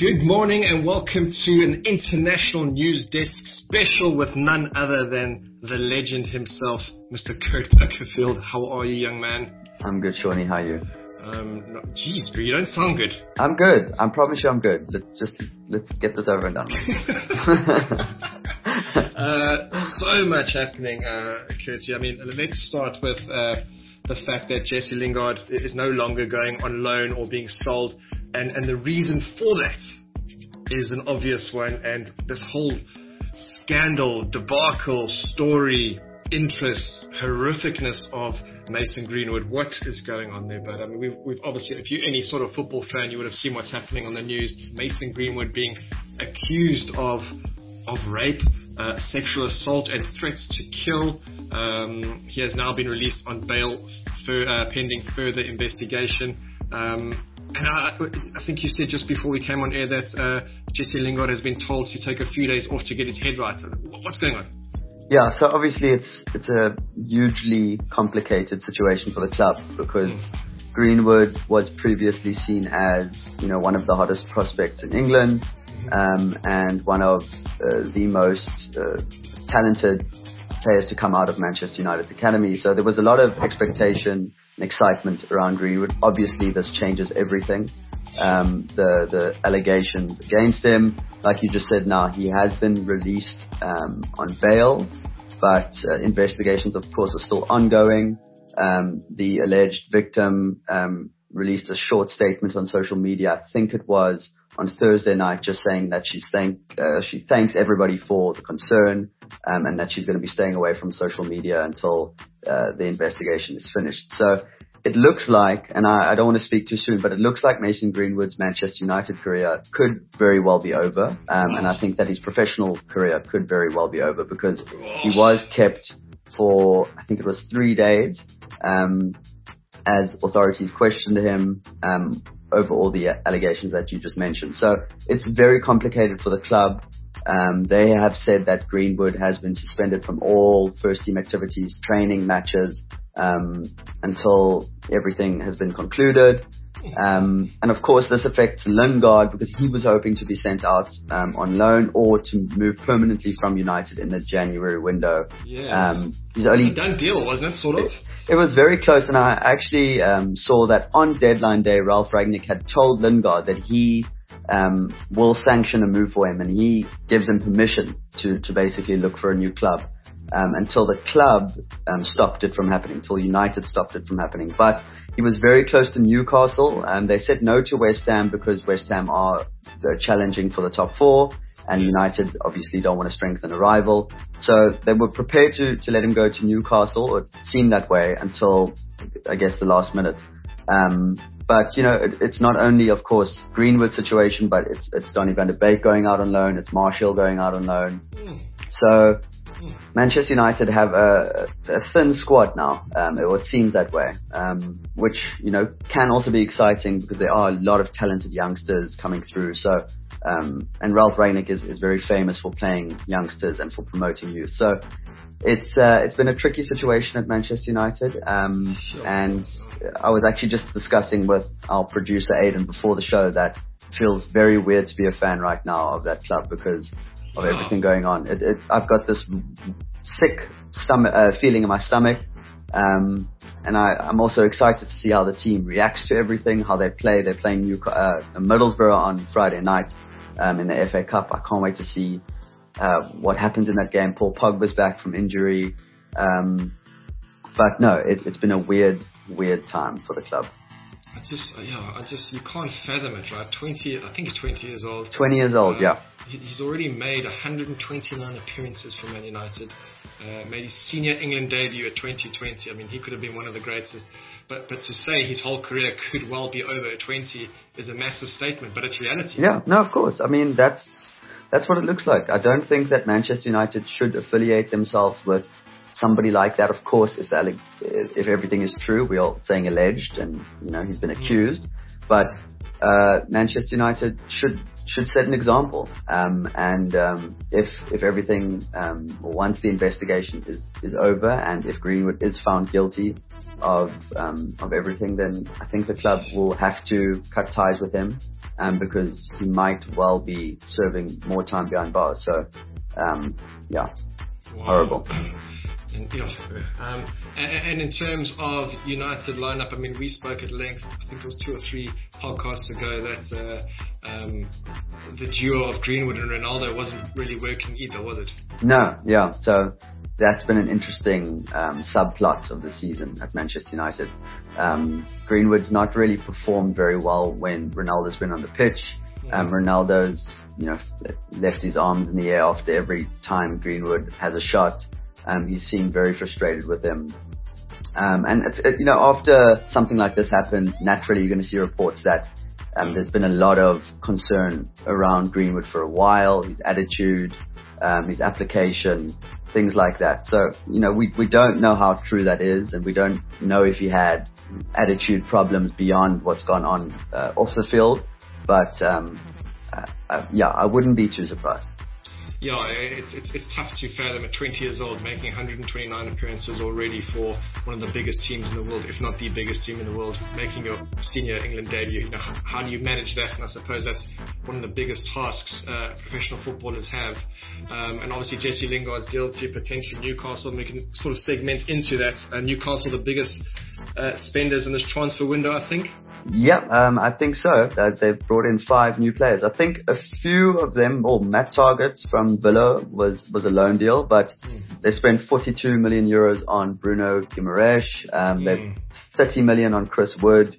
Good morning and welcome to an international news desk special with none other than the legend himself, Mr. Kurt Butterfield. How are you, young man? I'm good, Shawnee. How are you? Geez, you don't sound good. I'm good. I promise you I'm good. Let's get this over and done with. So much happening, Kurt. I mean, let's start with the fact that Jesse Lingard is no longer going on loan or being sold. And the reason for that is an obvious one. And this whole scandal, debacle, story, interest, horrificness of Mason Greenwood. What is going on there? But I mean, we've obviously, if you're any sort of football fan, you would have seen what's happening on the news. Mason Greenwood being accused of rape, sexual assault and threats to kill. He has now been released on bail pending further investigation. And I think you said just before we came on air that Jesse Lingard has been told to take a few days off to get his head right. What's going on? Yeah, so obviously it's a hugely complicated situation for the club because Greenwood was previously seen as, one of the hottest prospects in England, and one of the most talented players to come out of Manchester United's academy. So there was a lot of expectation and excitement around Greenwood. Obviously, this changes everything. The allegations against him, like you just said, now he has been released on bail, but investigations, of course, are still ongoing. The alleged victim released a short statement on social media. I think it was on Thursday night, just saying that she thanks everybody for the concern, and that she's going to be staying away from social media until the investigation is finished. So it looks like, and I don't want to speak too soon, but it looks like Mason Greenwood's Manchester United career could very well be over, and I think that his professional career could very well be over because he was kept for, I think it was 3 days, as authorities questioned him over all the allegations that you just mentioned. So it's very complicated for the club. They have said that Greenwood has been suspended from all first team activities, training, matches, until everything has been concluded. And of course this affects Lingard because he was hoping to be sent out on loan or to move permanently from United in the January window. Yes. He's only a done deal, wasn't it, sort of? It was very close, and I actually saw that on deadline day Ralf Rangnick had told Lingard that he will sanction a move for him, and he gives him permission to basically look for a new club until the club stopped it from happening, until United stopped it from happening. But he was very close to Newcastle, and they said no to West Ham because West Ham are challenging for the top four, and United obviously don't want to strengthen a rival. So they were prepared to let him go to Newcastle, or it seemed that way until, I guess, the last minute. But, it's not only, of course, Greenwood's situation, but it's Donny van de Beek going out on loan, it's Martial going out on loan. So Manchester United have a thin squad now, or it seems that way, which, can also be exciting because there are a lot of talented youngsters coming through. So, and Ralf Rangnick is very famous for playing youngsters and for promoting youth. So it's been a tricky situation at Manchester United. And I was actually just discussing with our producer Aidan before the show that it feels very weird to be a fan right now of that club because of everything going on. I've got this sick feeling in my stomach. And I'm also excited to see how the team reacts to everything, how they play. They're playing Middlesbrough on Friday night in the FA Cup. I can't wait to see what happens in that game. Paul Pogba's back from injury. But no, it's been a weird time for the club. You can't fathom it, right? I think he's 20 years old. 20 years old, yeah. He's already made 129 appearances for Man United. Made his senior England debut at 2020. I mean, he could have been one of the greatest. But to say his whole career could well be over at 20 is a massive statement, but it's reality. Yeah, no, of course. I mean, that's what it looks like. I don't think that Manchester United should affiliate themselves with somebody like that. Of course, if everything is true, we're all saying alleged, and he's been accused. But Manchester United should set an example. If everything, once the investigation is over, and if Greenwood is found guilty of everything, then I think the club will have to cut ties with him. because he might well be serving more time behind bars. So, yeah, wow. Horrible. And in terms of United lineup, I mean, we spoke at length, I think it was 2 or 3 podcasts ago, that the duo of Greenwood and Ronaldo wasn't really working either, was it? No, yeah. So that's been an interesting subplot of the season at Manchester United. Greenwood's not really performed very well when Ronaldo's been on the pitch. Ronaldo's, left his arms in the air after every time Greenwood has a shot. He seemed very frustrated with him. And after something like this happens, naturally you're going to see reports that there's been a lot of concern around Greenwood for a while, his attitude, his application, things like that. So, we don't know how true that is, and we don't know if he had attitude problems beyond what's gone on off the field. But, I wouldn't be too surprised. Yeah, it's tough to fathom at 20 years old making 129 appearances already for one of the biggest teams in the world, if not the biggest team in the world, making your senior England debut. How do you manage that? And I suppose that's one of the biggest tasks professional footballers have. And obviously Jesse Lingard's deal to potentially Newcastle, and we can sort of segment into that. Newcastle, the biggest spenders in this transfer window, I think. Yeah, I think so. They've brought in 5 new players. I think a few of them, Matt Targett from Villa was a loan deal, but they spent 42 million euros on Bruno Guimaraes. They've 30 million on Chris Wood,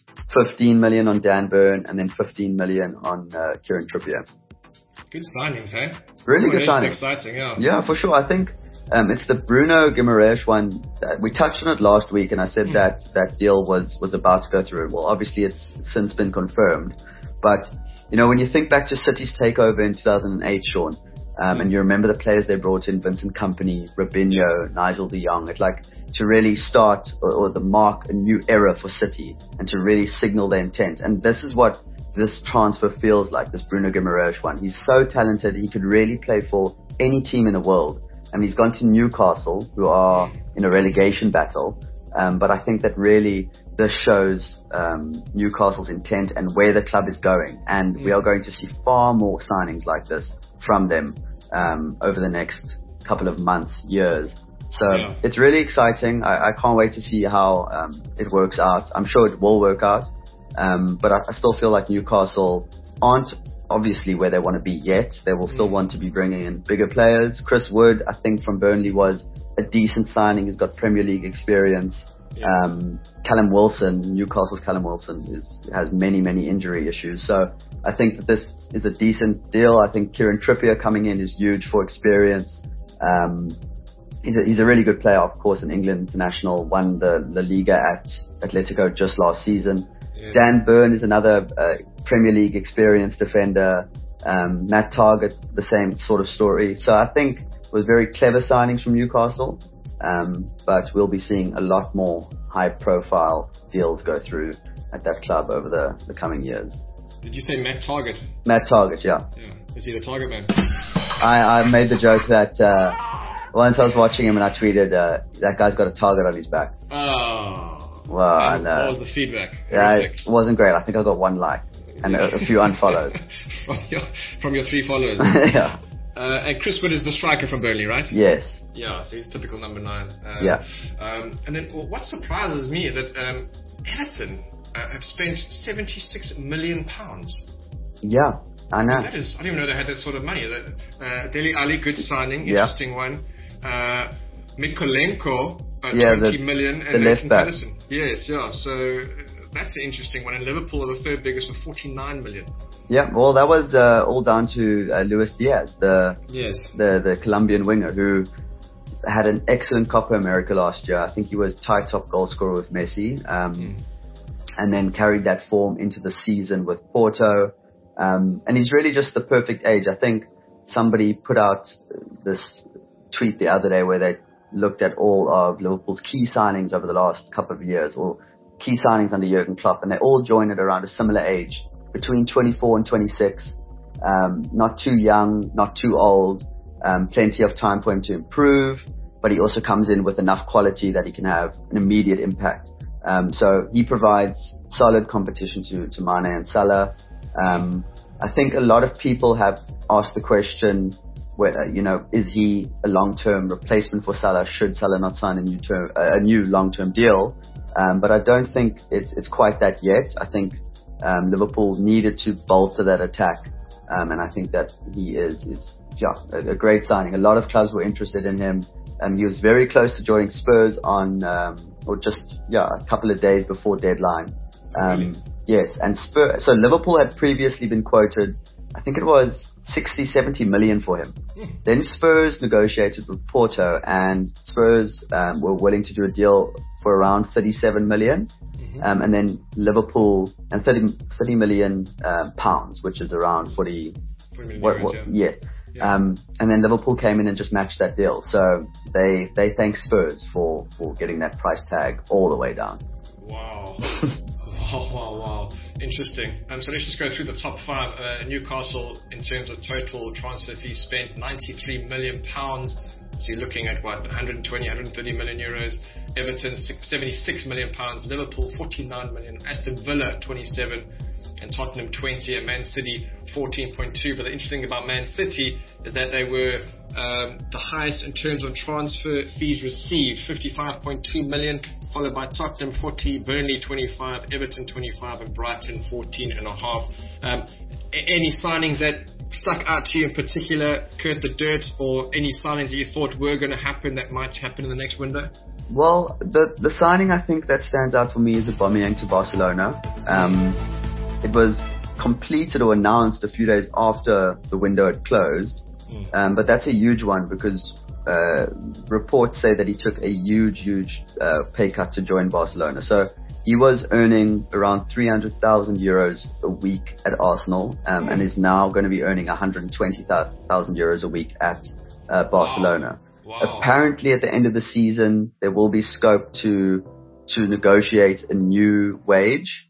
15 million on Dan Burn, and then 15 million on Kieran Trippier. Good signings, eh? Really good signings. Exciting, yeah. Yeah, for sure. I think it's the Bruno Guimaraes one. We touched on it last week, and I said that deal was about to go through. Well, obviously it's since been confirmed. But, when you think back to City's takeover in 2008, Sean, and you remember the players they brought in, Vincent Kompany, Robinho, Nigel de Jong, it's like to really start or mark a new era for City and to really signal their intent. And this is what this transfer feels like, this Bruno Guimaraes one. He's so talented. He could really play for any team in the world. And he's gone to Newcastle, who are in a relegation battle. But I think that really this shows Newcastle's intent and where the club is going. And we are going to see far more signings like this from them over the next couple of months, years. So it's really exciting. I can't wait to see how it works out. I'm sure it will work out. But I still feel like Newcastle aren't obviously where they want to be yet. They will still want to be bringing in bigger players. Chris Wood, I think from Burnley, was a decent signing. He's got Premier League experience. Callum Wilson, Newcastle's Callum Wilson, has many injury issues. So I think that this is a decent deal. I think Kieran Trippier coming in is huge for experience. He's a really good player, of course, an England international, won the La Liga at Atletico just last season. Dan Burn is another Premier League experienced defender. Matt Targett, the same sort of story. So I think it was very clever signings from Newcastle. But we'll be seeing a lot more high-profile deals go through at that club over the coming years. Did you say Matt Targett? Matt Targett, yeah. Is he the target man? I made the joke that once I was watching him and I tweeted, that guy's got a target on his back. Oh. Well, I know. What was the feedback? Yeah, it wasn't great. I think I got 1 like and a few unfollows. from your 3 followers? Yeah. And Chris Wood is the striker from Burnley, right? Yes. Yeah, so he's typical number 9. And then what surprises me is that Everton have spent £76 million. Yeah, I know. I didn't even know they had that sort of money. Dele Alli, good signing, interesting one. Mikolenko, 20 million, and the left back. Pedersen. Yes, yeah. So that's an interesting one. And Liverpool are the 3rd biggest with 49 million. Yeah, well, that was all down to Luis Diaz, the Colombian winger who had an excellent Copa America last year. I think he was tied top goal scorer with Messi, and then carried that form into the season with Porto. And he's really just the perfect age. I think somebody put out this tweet the other day where they looked at all of Liverpool's key signings over the last couple of years, or key signings under Jurgen Klopp, and they all joined at around a similar age, between 24 and 26. Not too young, not too old, plenty of time for him to improve, but he also comes in with enough quality that he can have an immediate impact. So he provides solid competition to Mane and Salah. I think a lot of people have asked the question, whether, is he a long-term replacement for Salah? Should Salah not sign a new long-term deal? But I don't think it's quite that yet. I think Liverpool needed to bolster that attack, and I think that he is a great signing. A lot of clubs were interested in him. He was very close to joining Spurs a couple of days before deadline. Really? Yes, and so Liverpool had previously been quoted, I think it was 60-70 million for him. Then Spurs negotiated with Porto, and Spurs were willing to do a deal for around 37 million. And then Liverpool, and 30 million pounds, which is around 40 million euros, yes. Yeah. And then Liverpool came in and just matched that deal. So they thank Spurs for getting that price tag all the way down. Wow. Wow. Interesting. So let's just go through the top five. Newcastle, in terms of total transfer fees spent, £93 million. So you're looking at 130 million euros. Everton, £76 million. Liverpool, 49 million. Aston Villa, 27. And Tottenham 20, and Man City 14.2. But the interesting thing about Man City is that they were the highest in terms of transfer fees received, 55.2 million, followed by Tottenham 40, Burnley 25, Everton 25, and Brighton 14.5. Any signings that stuck out to you in particular, Kurt the Dirt, or any signings that you thought were going to happen that might happen in the next window? Well, the signing I think that stands out for me is Aubameyang to Barcelona. It was completed or announced a few days after the window had closed. But that's a huge one because reports say that he took a huge pay cut to join Barcelona. So he was earning around 300,000 euros a week at Arsenal, and is now going to be earning 120,000 euros a week at Barcelona. Wow. Apparently at the end of the season, there will be scope to negotiate a new wage.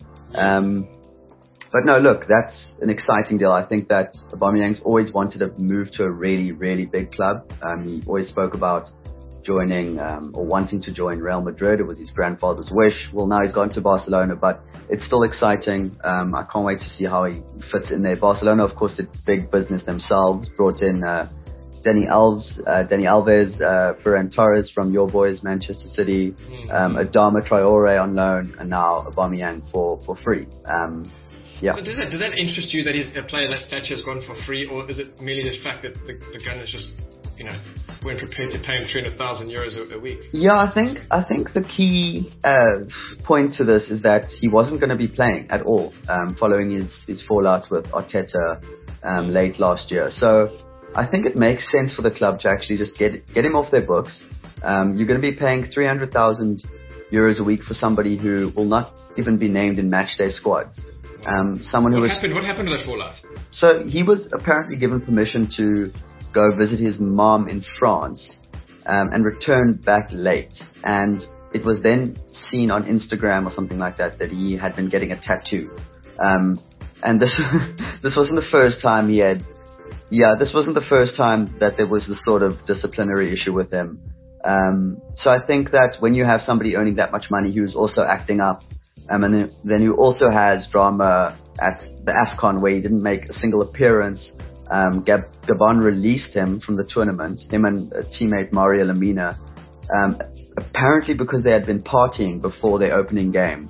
But no, look, that's an exciting deal. I think that Aubameyang's always wanted to move to a really, really big club. He always spoke about joining or wanting to join Real Madrid. It was his grandfather's wish. Well, now he's gone to Barcelona, but it's still exciting. I can't wait to see how he fits in there. Barcelona, of course, did big business themselves. Brought in Dani Alves, Ferran Torres from your boys, Manchester City, Adama Traore on loan, and now Aubameyang for free. Yeah. So does that interest you that he's a player that stature has gone for free, or is it merely the fact that the Gunners just, weren't prepared to pay him 300,000 euros a week? Yeah, I think the key point to this is that he wasn't going to be playing at all following his fallout with Arteta late last year. So I think it makes sense for the club to actually just get him off their books. You're going to be paying 300,000 euros a week for somebody who will not even be named in matchday squads. What happened to that fallout? So he was apparently given permission to go visit his mom in France, and returned back late. And it was then seen on Instagram or something like that he had been getting a tattoo. And this wasn't the first time this wasn't the first time that there was this sort of disciplinary issue with him. So I think that when you have somebody earning that much money who's also acting up, and then who also has drama at the AFCON where he didn't make a single appearance. Gabon released him from the tournament, him and a teammate Mario Lemina, apparently because they had been partying before their opening game.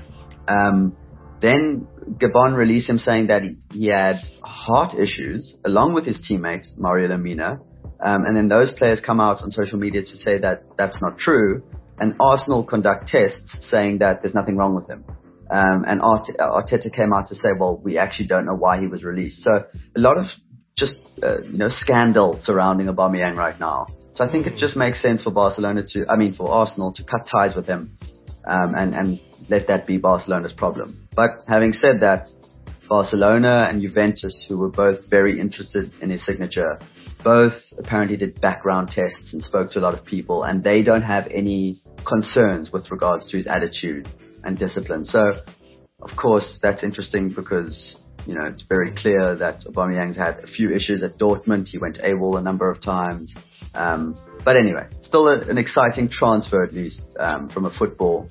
Then Gabon released him saying that he had heart issues along with his teammate Mario Lemina. And then those players come out on social media to say that that's not true. And Arsenal conduct tests saying that there's nothing wrong with him. And Arteta came out to say, well, we actually don't know why he was released. So a lot of just, scandal surrounding Aubameyang right now. So I think it just makes sense for for Arsenal to cut ties with him, and let that be Barcelona's problem. But having said that, Barcelona and Juventus, who were both very interested in his signature, both apparently did background tests and spoke to a lot of people, and they don't have any concerns with regards to his attitude and discipline. So, of course, that's interesting because, it's very clear that Aubameyang's had a few issues at Dortmund. He went AWOL a number of times. But anyway, still an exciting transfer, at least, from a football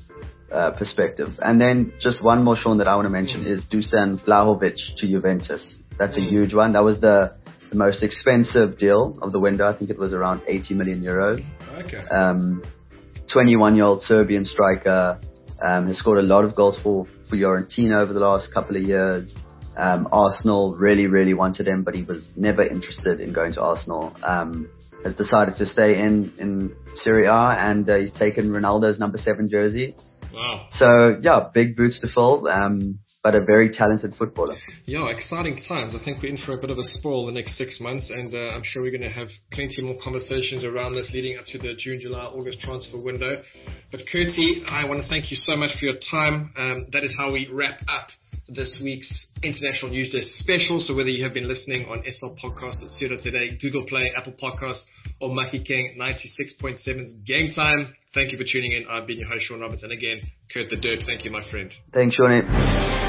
perspective. And then just one more, Sean, that I want to mention is Dusan Vlahovic to Juventus. That's a huge one. That was the most expensive deal of the window. I think it was around 80 million euros. Okay. 21-year-old Serbian striker, has scored a lot of goals for Fiorentina over the last couple of years. Arsenal really wanted him, but he was never interested in going to Arsenal. Has decided to stay in Serie A, and he's taken Ronaldo's number 7 jersey. Wow. So yeah, big boots to fill, but a very talented footballer. Yeah, exciting times. I think we're in for a bit of a spoil the next 6 months, and I'm sure we're going to have plenty more conversations around this leading up to the June, July, August transfer window. But Curtie, I want to thank you so much for your time. That is how we wrap up this week's International News Desk special. So whether you have been listening on SL Podcast at Sierra Today, Google Play, Apple Podcasts, or Maki King 96.7's Game Time, thank you for tuning in. I've been your host, Sean Roberts. And again, Kurt the Dirt, thank you, my friend. Thanks, Sean.